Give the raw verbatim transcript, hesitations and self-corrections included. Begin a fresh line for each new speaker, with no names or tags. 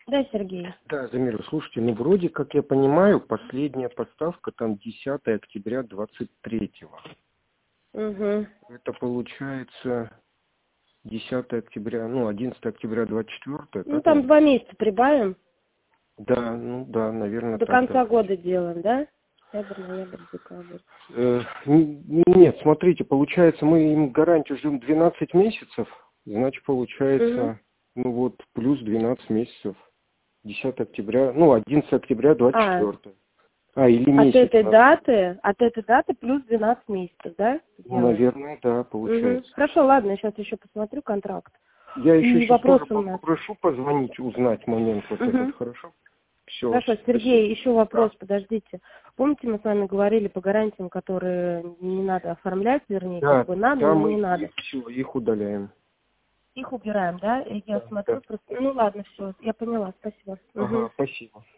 Да, Сергей.
Да, Замира, слушайте, ну вроде, как я понимаю, последняя поставка там десятое октября двадцать третьего.
Угу.
Это получается десятое октября, ну одиннадцатое октября двадцать четвёртое.
Ну, там два месяца прибавим.
Да, ну да, наверное,
До
так.
конца
Давайте.
года делаем, да? Октябрь, ноябрь, декабрь.
Э, н- нет, смотрите, получается, мы им гарантию ждем двенадцать месяцев, значит, получается,
Угу.
ну вот, плюс двенадцать месяцев. десятое октября, ну, одиннадцатое октября двадцать
А,
четвёртое. А, или
от
месяц
этой
назад.
даты, от этой даты плюс двенадцать месяцев, да?
Ну,
Делаем?
наверное, да,
Угу.
получается.
Хорошо, ладно, я сейчас еще посмотрю контракт.
Я еще
И
сейчас
вопрос
тоже
у нас.
попрошу позвонить, узнать момент вот этот,
Угу.
хорошо? Все,
Хорошо,
спасибо.
Сергей, еще вопрос,
Да.
подождите. Помните, мы с вами говорили по гарантиям, которые не надо оформлять, вернее, как
Да,
бы надо,
да,
но
мы
не надо.
их, все, их удаляем.
Их убираем, да? И я
Да, да.
смотрю просто... Ну ладно, все, я поняла, спасибо.
Ага,
Угу.
спасибо.